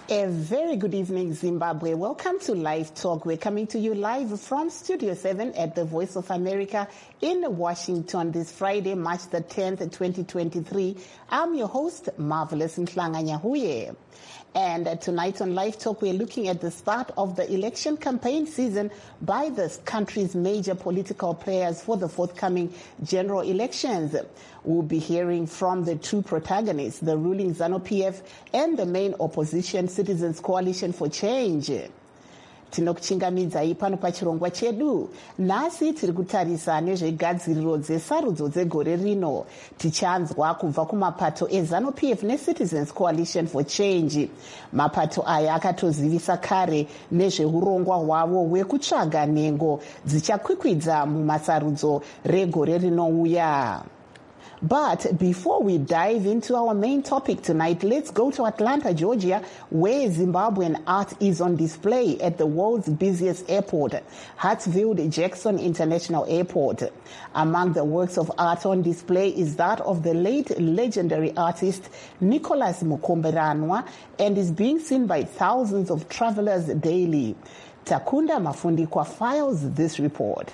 A very good evening, Zimbabwe. Welcome to Live Talk. We're coming to you live from Studio 7 at the Voice of America in Washington this Friday, March the 10th, 2023. I'm your host, Marvelous Nhlanga-Nyahuye. And tonight on Live Talk, we're looking at the start of the election campaign season by the country's major political players for the forthcoming general elections. We'll be hearing from the two protagonists, the ruling ZANU-PF and the main opposition Citizens Coalition for Change. Tinokuchingamidzai pano pachirongwa chedu. Nhasi tiri kutarisa nezvegadziriro dzesarudzo dzegore rino. Tichanzwa kubva kumapato eZANU-PF neCitizens Coalition for Change. Mapato aya akatozivisa kare nezveurongwa hwavo hwekutsvaga nhengo dzichakwikwidza mumasarudzo regore rinouya. But before we dive into our main topic tonight, let's go to Atlanta, Georgia, where Zimbabwean art is on display at the world's busiest airport, Hartsfield-Jackson International Airport. Among the works of art on display is that of the late legendary artist Nicholas Mukomberanwa and is being seen by thousands of travelers daily. Takunda Mafundikwa files this report.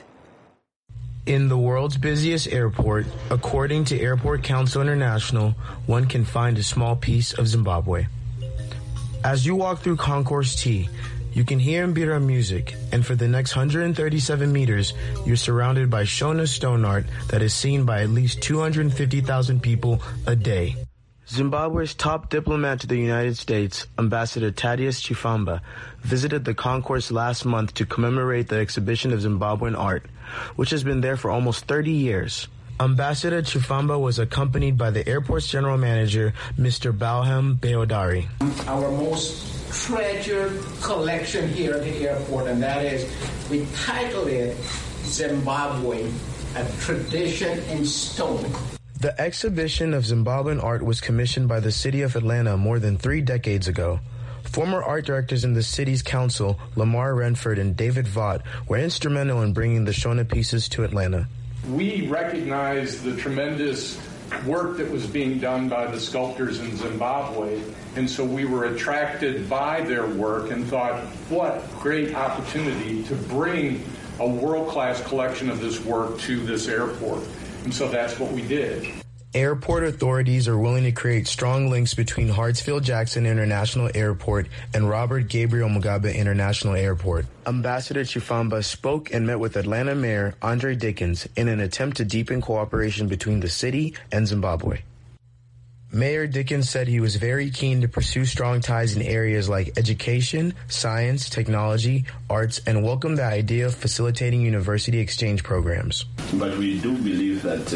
In the world's busiest airport, according to Airport Council International, one can find a small piece of Zimbabwe. As you walk through Concourse T, you can hear Mbira music, and for the next 137 meters, you're surrounded by Shona stone art that is seen by at least 250,000 people a day. Zimbabwe's top diplomat to the United States, Ambassador Thaddeus Chifamba, visited the concourse last month to commemorate the exhibition of Zimbabwean art, which has been there for almost 30 years. Ambassador Chifamba was accompanied by the airport's general manager, Mr. Balham Beodari. Our most treasured collection here at the airport, and that is, we title it Zimbabwe, a tradition in stone. The exhibition of Zimbabwean art was commissioned by the city of Atlanta more than 3 decades ago. Former art directors in the city's council, Lamar Renford and David Vaught, were instrumental in bringing the Shona pieces to Atlanta. We recognize the tremendous work that was being done by the sculptors in Zimbabwe, and so we were attracted by their work and thought, what great opportunity to bring a world-class collection of this work to this airport. And so that's what we did. Airport authorities are willing to create strong links between Hartsfield-Jackson International Airport and Robert Gabriel Mugabe International Airport. Ambassador Chifamba spoke and met with Atlanta Mayor Andre Dickens in an attempt to deepen cooperation between the city and Zimbabwe. Mayor Dickens said he was very keen to pursue strong ties in areas like education, science, technology, arts, and welcomed the idea of facilitating university exchange programs. But we do believe that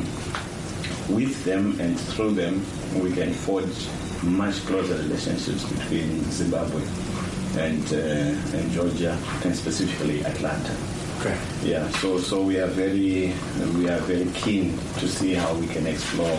with them and through them, we can forge much closer relationships between Zimbabwe and Georgia, and specifically Atlanta. Okay. Yeah. So we are very keen to see how we can explore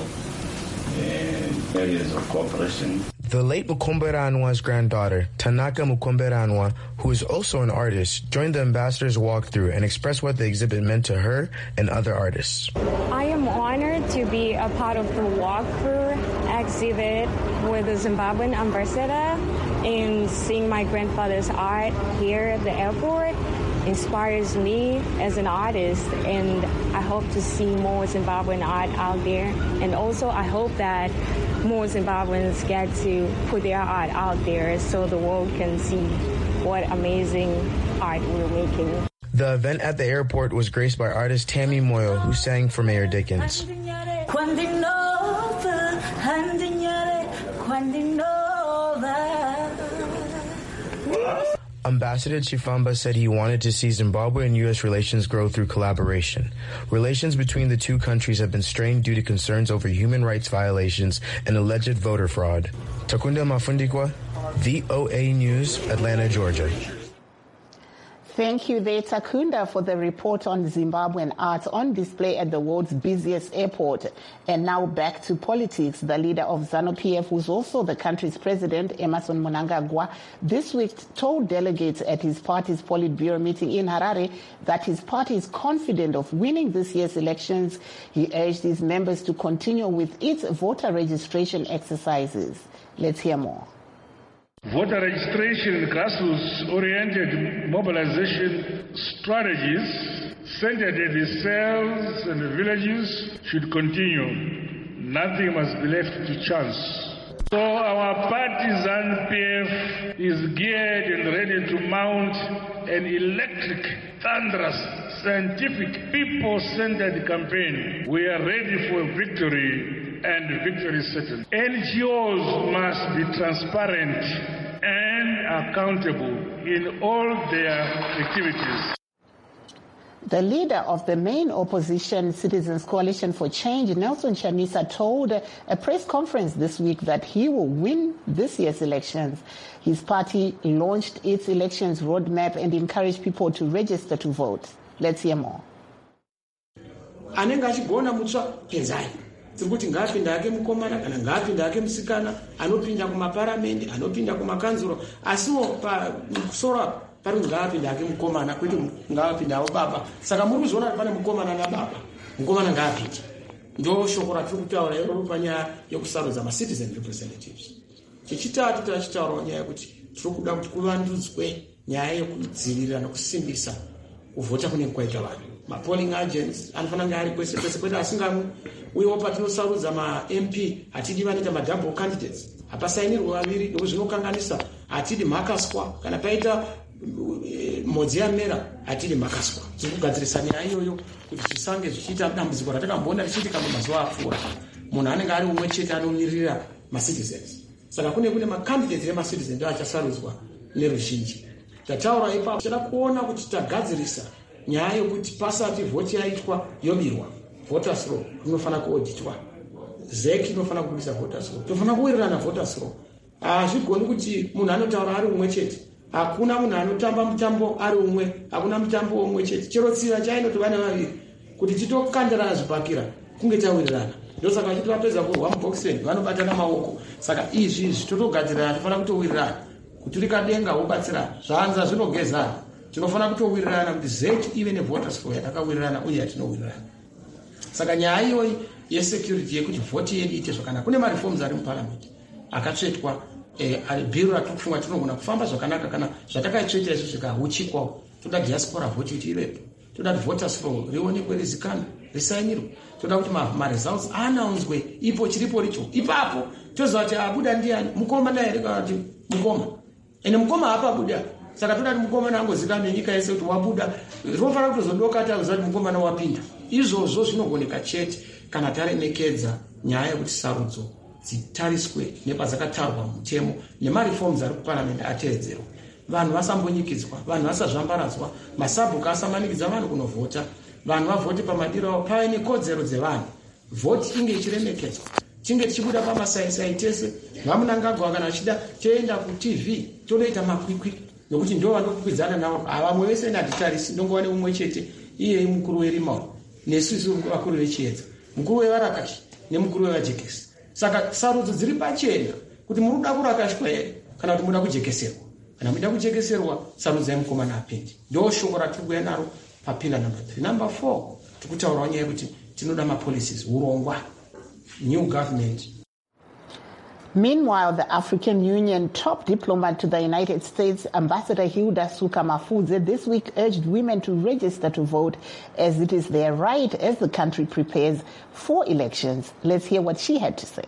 areas of cooperation. The late Mukomberanwa's granddaughter, Tanaka Mukomberanwa, who is also an artist, joined the ambassador's walkthrough and expressed what the exhibit meant to her and other artists. I am honored to be a part of the walkthrough exhibit with the Zimbabwean ambassador, and seeing my grandfather's art here at the airport inspires me as an artist, and I hope to see more Zimbabwean art out there. And also I hope that more Zimbabweans get to put their art out there so the world can see what amazing art we're making. The event at the airport was graced by artist Tammy Moyle, who sang for Mayor Dickens. Ambassador Chifamba said he wanted to see Zimbabwe and U.S. relations grow through collaboration. Relations between the two countries have been strained due to concerns over human rights violations and alleged voter fraud. Takunda Mafundikwa, VOA News, Atlanta, Georgia. Thank you there, Takunda, for the report on Zimbabwean art on display at the world's busiest airport. And now back to politics. The leader of ZANU-PF, who's also the country's president, Emmerson Mnangagwa, this week told delegates at his party's Politburo meeting in Harare that his party is confident of winning this year's elections. He urged his members to continue with its voter registration exercises. Let's hear more. Voter registration and grassroots-oriented mobilization strategies centered at the cells and the villages should continue. Nothing must be left to chance. So our partisan PF is geared and ready to mount an electric, thunderous, scientific, people-centered campaign. We are ready for victory, and victory is certain. NGOs must be transparent and accountable in all their activities. The leader of the main opposition Citizens Coalition for Change, Nelson Chamisa, told a press conference this week that he will win this year's elections. His party launched its elections roadmap and encouraged people to register to vote. Let's hear more. Anenge achigona mutsva penzai tirikuti ngaapinda yake mukomana kana ngaapinda yake musikana anopinda kumaparamendi anopinda kumakanzuro asiwo pakusora pari ngaapinda yake mukomana kwete ngaapindawo baba saka muri kuzoona pane mukomana nababa mukomana ngaapinda ndo shoko ratiri kutaura iroro panyaya yekusarudza macitizen representatives. Chechitatu tachitaura nyaya yekuti tiri kuda kuti kuvandudzwe nyaya yekudzivirira nekusimbisa kuvhota kunenge kwaita vanhu. Mapolling agents anofana kunge ari kwese kwese kwete asingamwe uyewo patinosarudza ma-MP hatidi vanoita ma-double candidates hapasainirwa vaviri nekuti zvinokanganisa. Hatidi makaswa kana paita modzi yamera hatidi makaswa. Tiri kugadzirisa nyaya iyoyo kuti zvisange zvichiita dambudziko ratakamboona richiitika mumazuva apfuura. Munhu anenge ari umwe chete anomirira macitizens. Saka kune macandidates emacitizens ndo achasarudzwa neruzhinji. Tataura ipapo tichada kuona kuti tagadzirisa nyaya yokuti pasati vhoti yaitwa yobirwa voters roll inofana kuoditwa. ZEC inofana kubudisa voters roll. Tofana kuwirirana voters roll. Hazvigoni kuti munhu anotaura ari umwe chete. Hakuna munhu anotamba mutambo ari umwe. Hakuna mutambo umwe chete. Chero tsiva chainoti vana vaviri kuti titokandirana zvipakira kunge tawirirana. Ndosaka vachiti vapedza kurwa muboxing vanobatana maoko. Saka izvi zvitotogadzirirana tofana kutowirirana. Kuti rikadenga wobatsirana. Zvanza zvinogezana. Tinofana kutowirirana kuti ZEC ive nevoters roll yatakawirirana uye yatinowirirana. Saka nyaya iyoyi yesecurity yekuti vhoti yedu iite zvakanaka. Kune mareforms ari muparliament akatsvetwa bhiro ratikufunga tinogona kufamba zvakanaka kana zvatakaitsvetera izvo zvikauchikwawo. Toda diaspora vote kuti ivepo. Toda kuti voters roll rionekwe rizikanwe risainirwe. Toda kuti ma-results anaunzwe ipo chiripo richo. Ipapo toziva kuti abuda ndiani mukoma naye kana kuti mukoma. Ene mukoma hapabuda. Saka toda kuti mukomana angozikanwa nenyika yese kuti wabuda. Rinofana kutozodoka takuziva kuti mukomana wapinda. Izvozvo zvinogoneka chete kana taremekedza nyaya yekuti sarudzo dzitariswe nepadzakatarwa mutemo nemareforms ari kuparamendi ateedzerwa. Vanhu vasambonyikidzwa, vanhu vasazvambaradzwa, masabhuku asamanikidza vanhu kunovhota, vanhu vavhote pamadiro avo, pave nekodzero dzevanhu. Vhoti inge ichiremekedzwa, tinge tichibuda pamasaisai tese, vamunangagwa kana achida toenda kuTV tonoita makwikwi nokuti ndo vanokwikwidza navo. Vamwe vese natitarisi ndongova neumwe chete, iye mukuru weRimau nesusu vakuru vechiedza, mukuru wevarakashi nemukuru wevajekesi. Saka sarudzo dziri pachena kuti muri kuda kurakashwa here kana kuti muda kujekeserwa. Kana muda kujekeserwa sarudzai mukomana apinde. Ndo shoko ratiri kuuya naro papila number 3. Number 4 tikutaurawo nyaya yekuti tinoda mapolicies urongwa, new government. Meanwhile, the African Union top diplomat to the United States, Ambassador Hilda Suka-Mafudze, this week urged women to register to vote as it is their right as the country prepares for elections. Let's hear what she had to say.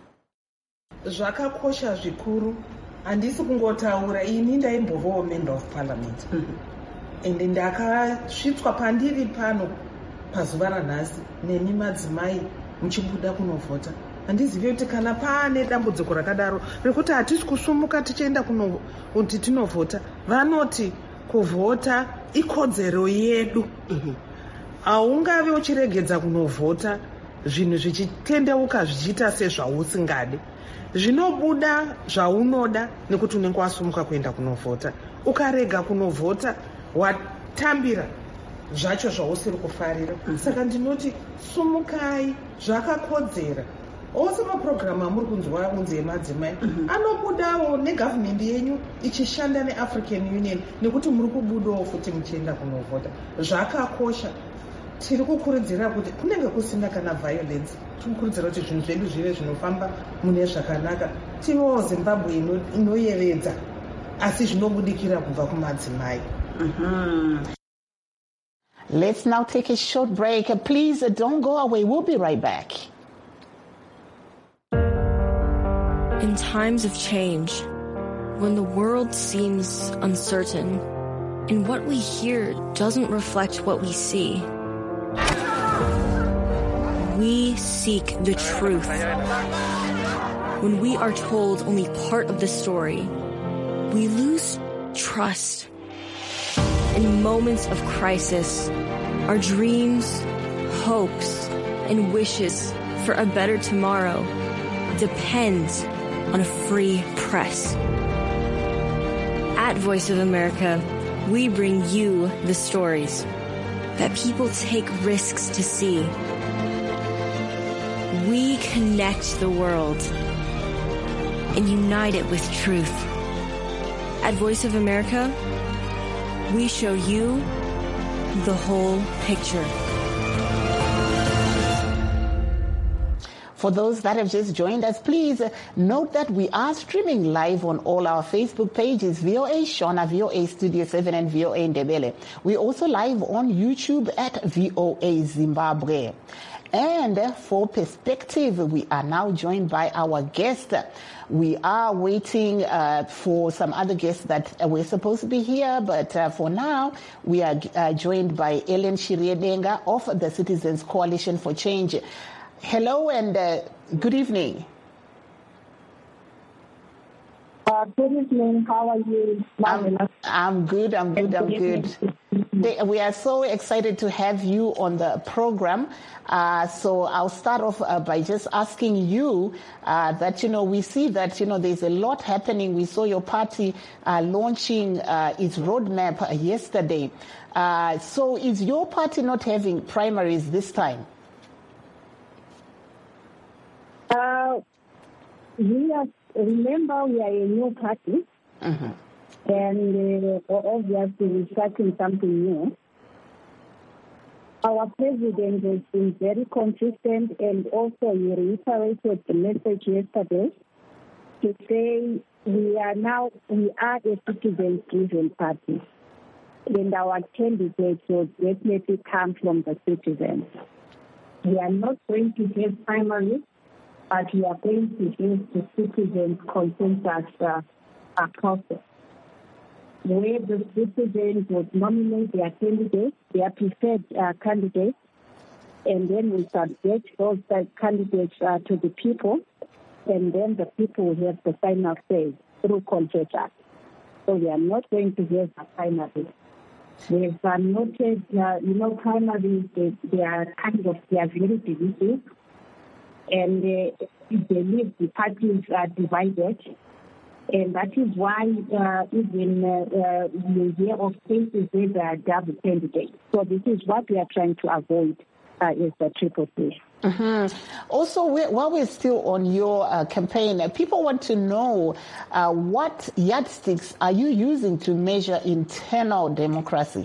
Zvakakosha zvikuru, handisi kungotaura ini ndaimbovawo member of parliament. Ende ndakasvitswa pandiri pano pazuva ranhasi nemi madzimai muchibuda kunovhota. Handizive kuti kana paane dambudziko rakadaro rekuti hatisi kusumuka tichienda kuti tinovhota, vanoti kuvhota ikodzero yedu. Haungave uchiregedza kunovhota zvinhu zvichitendeuka zvichiita sezvausingade. Zvinobuda zvaunoda nekuti unenge wasumuka kuenda kunovhota. Ukarega kunovhota watambira zvacho zvausiri kufarira. Saka ndinoti sumukai, zvakakodzera. Ose maprogramu amuri kunzwa kunzi emadzimai anobudawo negavhmendi yenyu ichishanda neAfrican Union nekuti muri kubudawo futi muchienda kunovhota. Zvakakosha tiri kukurudzira kuti kunenge kusina kana violence, tiri kukurudzira kuti zvinhu zvedu zvive zvinofamba mune zvakanaka, tivewo Zimbabwe inoyevedza asi zvinobudikira kubva kumadzimai. Let's now take a short break. Please don't go away. We'll be right back. In times of change, when the world seems uncertain and what we hear doesn't reflect what we see, we seek the truth. When we are told only part of the story, we lose trust. In moments of crisis, our dreams, hopes, and wishes for a better tomorrow depend on a free press. At Voice of America, we bring you the stories that people take risks to see. We connect the world and unite it with truth. At Voice of America, we show you the whole picture. For those that have just joined us, please note that we are streaming live on all our Facebook pages, VOA Shona, VOA Studio 7, and VOA Ndebele. We're also live on YouTube at VOA Zimbabwe. And for perspective, we are now joined by our guest. We are waiting for some other guests that were supposed to be here, but for now, we are joined by Ellen Shiriedenga of the Citizens Coalition for Change. Hello and good evening. Good evening. How are you? I'm good. We are so excited to have you on the program. So I'll start off by just asking you that, we see that, there's a lot happening. We saw your party launching its roadmap yesterday. So is your party not having primaries this time? Remember, we are a new party, and obviously we're starting something new. Our president has been very consistent, and also he reiterated the message yesterday to say we are a citizen-driven party, and our candidates will definitely come from the citizens. We are not going to have primaries, but we are going to use the citizens' consensus process, where the citizens would nominate their candidates, their preferred candidates, and then we subject those candidates to the people, and then the people will have the final say through consensus. So we are not going to have a primary. We have noted, primaries, they are very divisive. And they believe the parties are divided. And that is why even you hear of cases where there are double candidates. So this is what we are trying to avoid is the triple C. Also, while we're still on your campaign, people want to know what yardsticks are you using to measure internal democracy?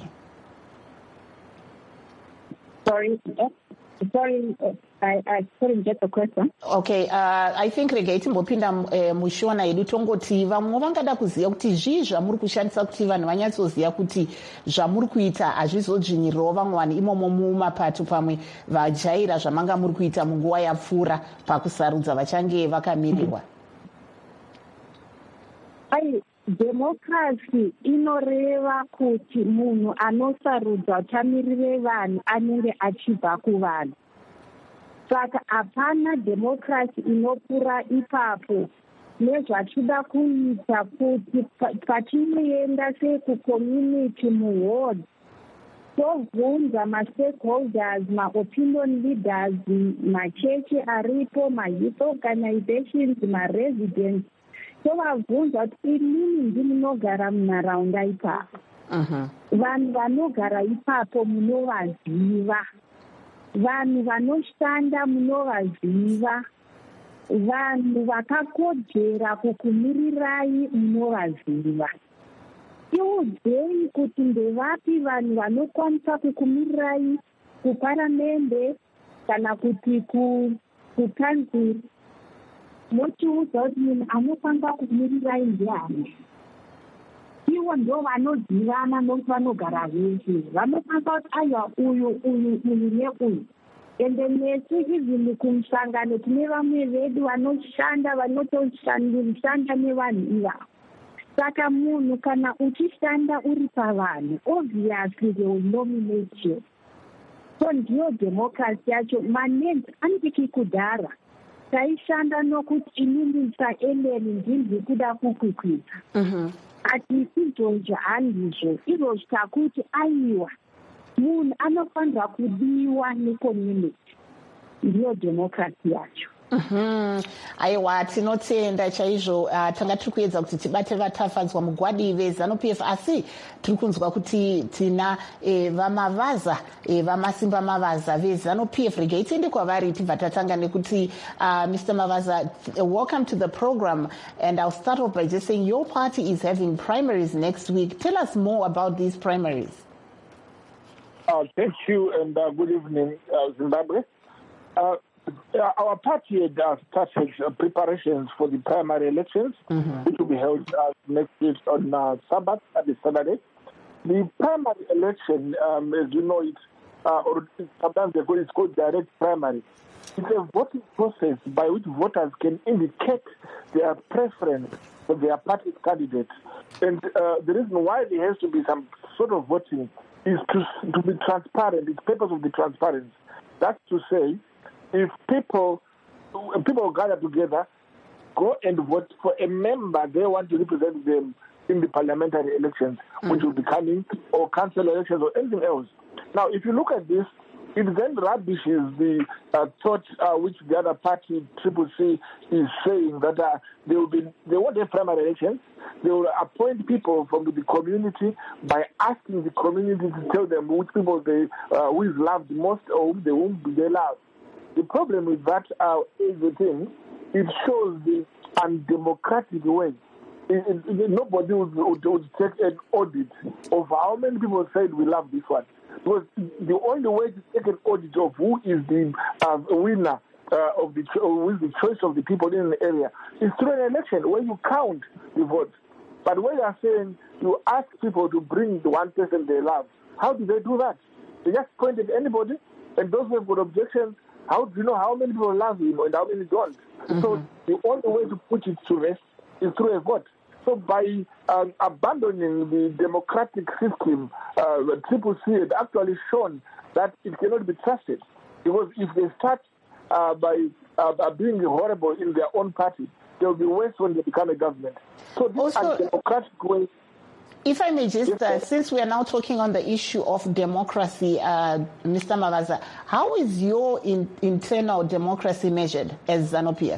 Sorry, I couldn't get the question. Okay, I think regai timbopinda mushona yedu tongoti vamwe vangada kuziva kuti zvii zvamuri kushandisa kuti vanhu vanyatsoziva kuti zvamuri kuita hazvizodzvinyirirawo vamwe vanhu imomo mumapato pamwe vajaira zvamanga muri kuita munguva yapfuura pakusarudza vachange vakamirirwa. Democracy inoreva kuti munhu anosarudza utamirire vanhu anenge achibva kuvanhu. Saka hapana democracy inopfuura ipapo nezvatinoda kuita kuti patinoenda sekucommunity muward tovhunza mastakeholders, maopinion leaders, machechi aripo, mayouth organizations, maresidents, tovabvunza kuti inini ndimunogara munharaunda ipapo. Vanhu vanogara ipapo munovaziva, vanhu vanoshanda munovaziva, vanhu vakakodzera kukumirirai munovaziva. Iudzei kuti ndevapi vanhu vanokwanisa kukumirirai kuparamende kana kuti kukanzuri mochiudza kuti munhu anofamba kumirirai ndiani. Ivo ndo vanodhivana nokuti vanogara veshe, vanofamba kuti aiwa uyu neuyu. Ende nesu izini kumusangano tine vamwe vedu vanoshanda vanotoshanda nevanhu iva. Saka munhu kana uchishanda uri pavanhu, obviously they will nominate you. So ndiyo democracy yacho. Manenzi anotiki kudhara taishanda nokuti inindisa eleni ndinzi kuda kukukwita. Atisi izvozvo handizvo, izvozvo takuti aiwa munhu anofanira kudiwa necommunity. Ndiyo democracy yacho. Aiwa, tinotenda chaizvo. Tanga tiri kuedza kuti tibate vatafadzwa mugwadi veZANU-PF, asi tiri kunzwa kuti tina vamavaza vamasimba mavaza veZANU-PF. Regai tiende kwavari tibva tatanga nekuti Mr. Mavaza, welcome to the program, and I'll start off by just saying your party is having primaries next week. Tell us more about these primaries. Thank you, and good evening, Zimbabwe. Our party had started preparations for the primary elections, which will be held next week on Sabbath, Saturday. The primary election, as you know it, or sometimes it's called direct primary. It's a voting process by which voters can indicate their preference for their party candidate. And the reason why there has to be some sort of voting is to be transparent. It's purpose of the transparency. That's to say, if people gather together, go and vote for a member they want to represent them in the parliamentary elections, which will be coming, or council elections, or anything else. Now, if you look at this, it then rubbishes the thought which the other party, CCC, is saying that they won't have primary elections. They will appoint people from the community by asking the community to tell them which people who is loved most or whom they love. The problem with that is the thing, it shows the undemocratic way. Nobody would take an audit of how many people said we love this one. Because the only way to take an audit of who is the winner of who is the choice of the people in an area is through an election where you count the votes. But when you are saying you ask people to bring the one person they love, how do they do that? They just point at anybody, and those who have got objections, how do you know how many people love him and how many don't? So the only way to put it to rest is through a vote. So by abandoning the democratic system, the CCC had actually shown that it cannot be trusted. Because if they start by being horrible in their own party, they will be worse when they become a government. So this undemocratic way. If I may just, since we are now talking on the issue of democracy, Mr. Mavaza, how is your internal democracy measured as ZANU-PF?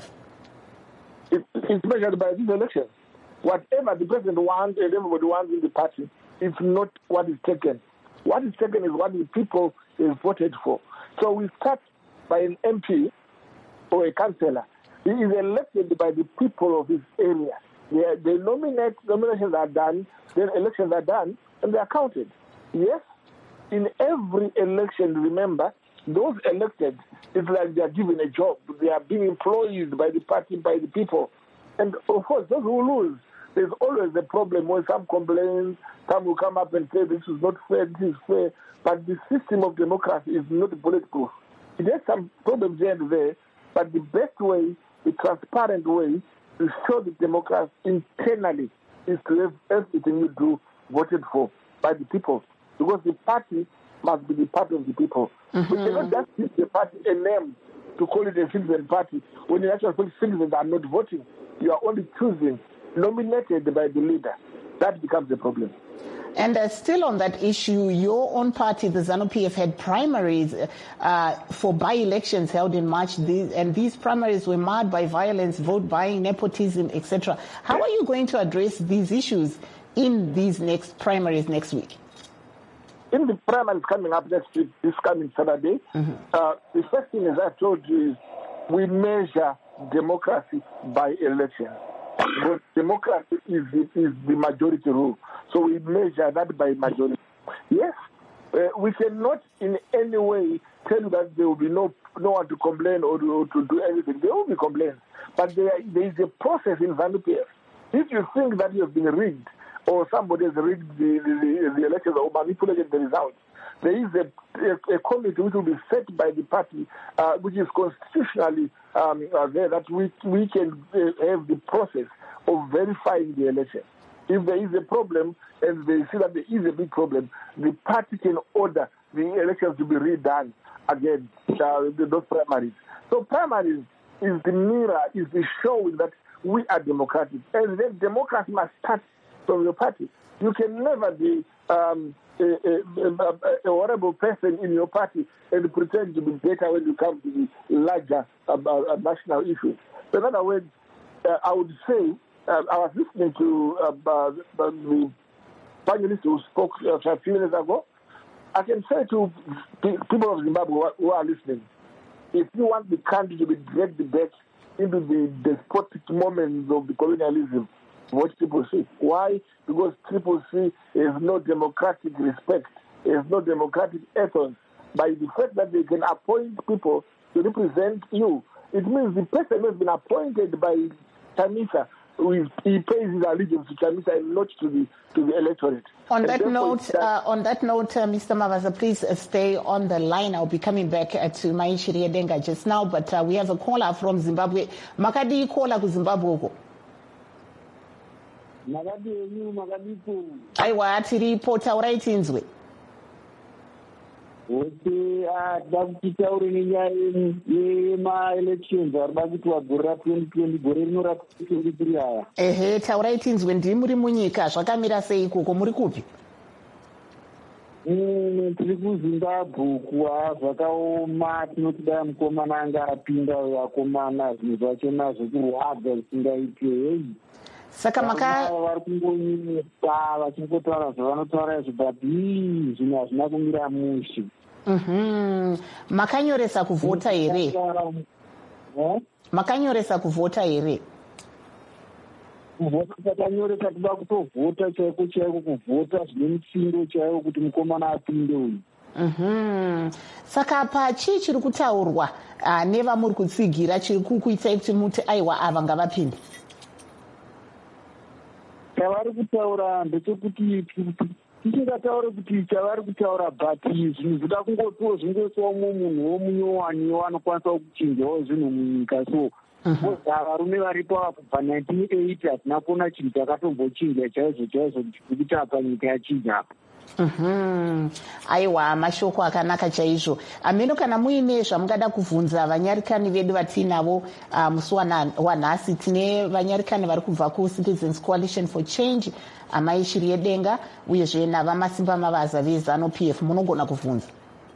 It's measured by these elections. Whatever the president wants and everybody wants in the party, it's not what is taken. What is taken is what the people have voted for. So we start by an MP or a councillor. He is elected by the people of his area. They nominate, nominations are done, then elections are done, and they are counted. Yes, in every election, remember, those elected, it's like they are given a job. They are being employed by the party, by the people. And of course, those who lose, there's always a problem when some complain, some will come up and say this is not fair, this is fair. But the system of democracy is not bulletproof. It has some problems here and there, but the best way, the transparent way, to show the democracy internally is to have everything you do voted for by the people. Because the party must be the party of the people. We cannot just give the party a name to call it a citizen party when in actual citizens are not voting. You are only choosing, nominated by the leader. That becomes a problem. And still on that issue, your own party, the ZANU-PF, had primaries for by-elections held in March, and these primaries were marred by violence, vote buying, nepotism, etc. How are you going to address these issues in these next primaries next week? In the primaries coming up next week, this coming Saturday, the first thing, as I told you, is we measure democracy by election. But democracy is the majority rule. So we measure that by majority. Yes, we cannot in any way tell you that there will be no one to complain or to do anything. There will be complaints, but there is a process in ZANU-PF. If you think that you have been rigged or somebody has rigged the elections or manipulated the results, there is a committee which will be set by the party, which is constitutionally there, that we can have the process of verifying the election. If there is a problem and they see that there is a big problem, the party can order the elections to be redone again, those primaries. So primaries is the mirror, is the showing that we are democratic. And then democracy must start from the party. You can never be a horrible person in your party and pretend to be better when you come to the larger national issues. So in other words, I would say, I was listening to the panelists who spoke a few minutes ago. I can say to people of Zimbabwe who are listening, if you want the country to be dragged back into the despotic moments of the colonialism, vote Triple C. Why? Because Triple C has no democratic respect, has no democratic ethos. By the fact that they can appoint people to represent you, it means the person who has been appointed by Chamisa, he pays his allegiance to Chamisa and not to the electorate. On that note, Mr. Mavaza, please stay on the line. I'll be coming back to Maishiri Edenga just now, but we have a caller from Zimbabwe. Makadi caller to Zimbabwe. Aiwa tiripo taurai inzwe. Da kuti taure nenyaya yema-elections ari da kuti wagorera 2020 gore rinorapa 2023 aya. Ehe, taurai tinzwe ndiri muri munyika zvakamira sei ikoko, muri kupi? Tiri kuZimbabwe kuwa zvakaoma, tinoti dai mukomana anga apinda vakomana zvinhu zvacho nazvo kurwadza zvisingaite. Hei, saka vari kungonyeka vachingotaura zvavanotaura izvo, but zvinhu hazvina kumira mushe. Makanyoresa kuvhota here? Makanyoresa kuvhota here? Kuvhota takanyoresa, toda kutovhota chaiko chaiko, kuvhota zvine mutsindo chaiwo kuti mukomana apinde uyu. Saka pachii chiri kutaurwa nevamuri kutsigira chiri kukuitai kuti muti aiwa ava ngavapinde? Chavari kutaura ndechekuti tichingataure kuti chavari kutaura, but zvinhu zvida kungotiwo zvingoiswawo munhu womunyowaniwo anokwanisa kuchinjawo zvinhu munyika. So varume varipo apa kubva 1980 hatina kuona chinhu chakatombochinja chaizvo chaizvo kuti apa nyika yachinja apa. Aiwa, mashoko akanaka chaizvo. Ameno, kana muine zvamungada kuvhunza vanyarikani vedu vatinavo musi wanhasi, tine vanyarikani vari kubva kuCitizens Coalition for Change, Maishiri Edenga, uyezve navamasimba mavaza veZANU-PF. Munogona kuvhunza.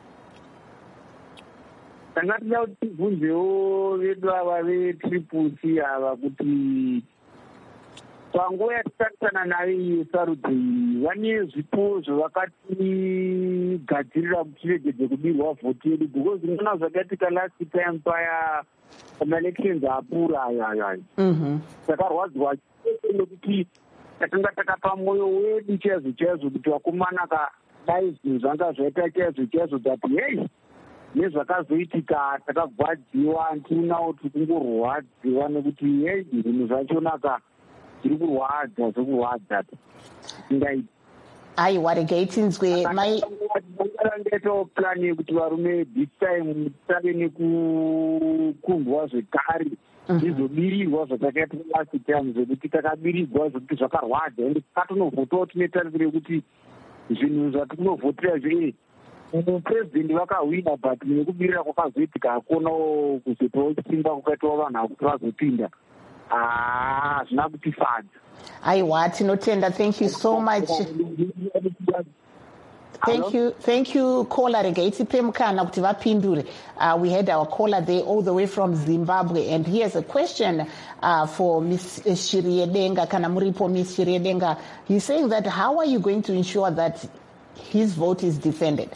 Tanga tida kuti tibvunzewo vedu ava veTriple C ava kuti panguva yatitarisana nayo iyo sarudzi vane zvipo zvavakatigadzirira kuti tiregedze kubirwa vhoti yedu, because ndinoona zvakatika last time paya pamaelections apura aya takarwadzwa nekuti takanga takapa mwoyo wedu chaizvo chaizvo kuti vakomana kadai zvinhu zvanga zvaita chaizvo chaizvo, that hei nezvakazoitika takagwadziwa, ndinonawo kuti kungorwadziwa nekuti hei zvinhu zvachonaka zviri kurwadza zvokurwadza ingaiti. Aiwa, regai tinzwe ndaitawo plan yekuti varume this time tave nekukundwa zvekare ndizobirirwa zvatakaita last time zvekuti takabirirwa zvokuti zvakarwadza ende takatonovhotawo tine tarisiro yekuti zvinhu zvatinonovhotera zviri muprezidendi vakahwina, but nekubirira kwakazoitika hakonawo kuzoitawo simba kwakaitawo vanhu akuti vazopinda. Zvina kutifadza. Aiwa, tinotenda. Thank you so much. Thank you caller. Regai tipe mukana kuti vapindure. We had our caller there all the way from Zimbabwe, and here's a question for Ms. Shiri Edenga. Kana muripo Ms. Shiri Edenga. He's saying that how are you going to ensure that his vote is defended?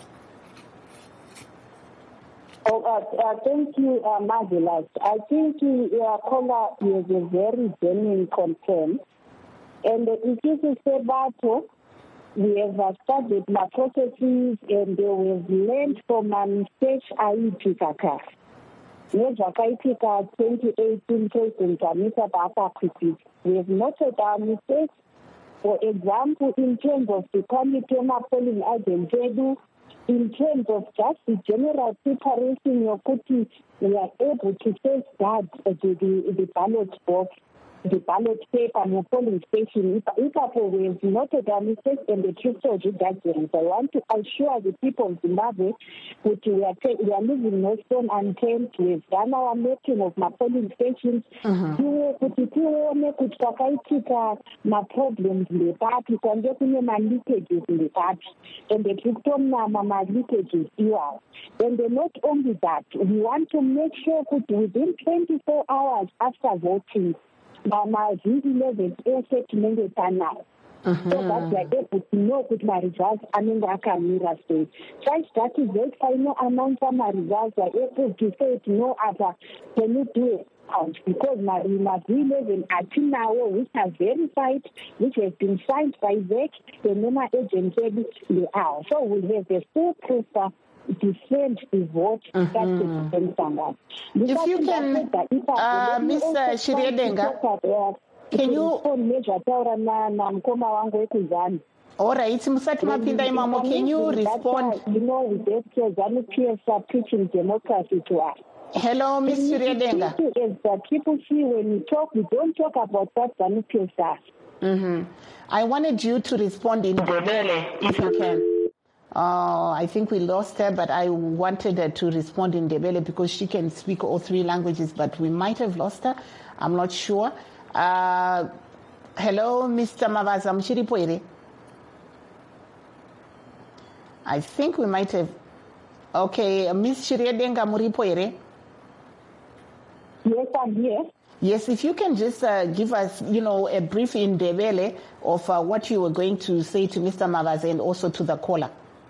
Thank you, Marvelous. I think your caller is a very genuine concern. And it is a Sebato We have studied my processes and we have learned from my mistakes aiitika. Nezvakaitika 2018 President Anita Baka-Kwikwi. We have noted our mistakes. For example, in terms of the quality of polling agents, in terms of just the general preparation of putting, we are able to safeguard the ballot box, the ballot paper, and the polling station. If we have noted our mistakes and the truth of the judgment, I want to assure the people of Zimbabwe that we are leaving no stone unturned. We have done our mapping of my polling stations. My problems in the party, my leakages in the party, and the my leakages here. And not only that, we want to make sure that within 24 hours after voting, my V11 settlement now. So that we are able to know that my results are in the Akamira state. Such that is very final announce my results are able to say to no other can you do it out because my V11 until now which are verified, which has been signed by VEC, the NEMA agency they are. So we have the full proof defend the vote that is if you can, Ms. Shiryedenga, can you... All right, Musati Mapinda Imamo, can you respond? You know, we just ZANU-PF are preaching democracy to us. Hello, Ms. Shiryedenga. People see when we talk, we don't talk about what ZANU-PF does. I wanted you to respond in Ndebele, if you can. I think we lost her, but I wanted her to respond in Ndebele because she can speak all three languages, but we might have lost her. I'm not sure. Hello, Mr. Mavaza Mchiripoire. I think we might have. Okay, Ms. Shiryedenga Muripoire. Yes, I'm here. Yes, if you can just give us, a brief in Ndebele of what you were going to say to Mr. Mavaza and also to the caller.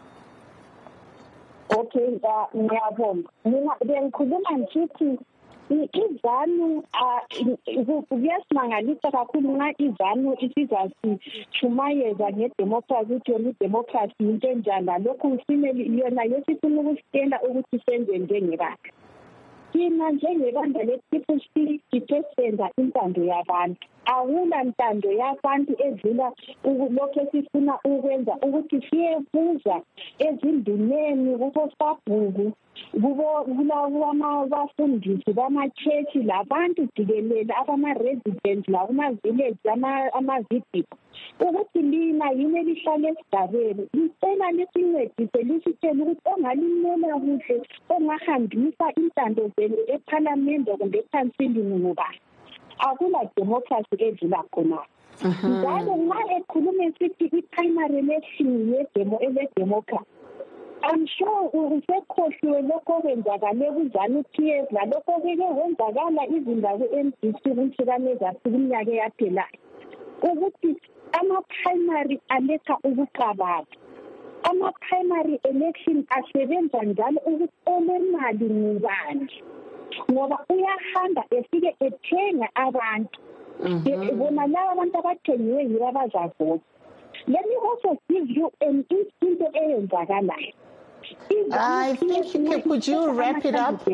Okay, ngiyabonga. Mina bengikhuluma ngithi iZANU kuyasimangalisa kakhulu nxa iZANU isizasishumayeza ngedemocracy ukuthi yona idemocracy into enjani lalokhu yona yesifuna ukusitshela ukuthi senze njengebandla. Thina njengebandla le-People's Sithe senza intando yabantu. Awula ntando yabantu edlula lokho esifuna ukwenza ukuthi siyebuza ezinduneni kubo sabhuku kulabafundisi bamachechi labantu jikelele abama-residents lakuma-village ama-VDP ukuthi lina yini elihlala esigabeni licela lisincedise lisitshele ukuthi ongalimela kuhle ongahambisa intando zenu ephalamende kumbe ekhansilini ngubani. Akula democracy edlula khona. Njalo nxa ekhulume sithi i-primary election ele-democracy, I'm sure usekhohliwe lokho okwenzakale ku-ZANU-PF lalokho kwenzakala izindawo ku-NDC kumhlukane ezafika iminyaka eyaphelayo ukuthi ama-primary aletha ukuqabaka. Ama-primary election asebenza njalo ukuthi olemali ngubani ngoba uyahamba efike ethenga abantu bona laba abantu abathengiwe yibo abazavota. Let me also give you an into eyenzakalayo. I think, could you wrap it up?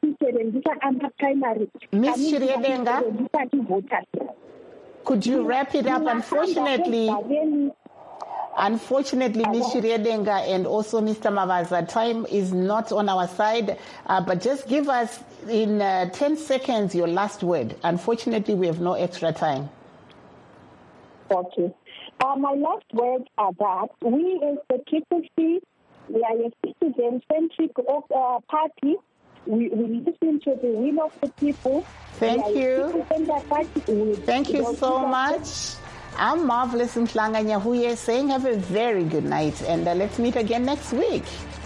Ms. Shiryedenga, could you wrap it up? Unfortunately, Ms. Shiryedenga and also Mr. Mavaza, time is not on our side, but just give us in 10 seconds your last word. Unfortunately, we have no extra time. Okay. My last words are that we as the PPC, we are a citizen-centric party. We listen to the will of the people. Thank you. Thank you so much. I'm Marvelous Nhlanga Nyahuye saying have a very good night and let's meet again next week.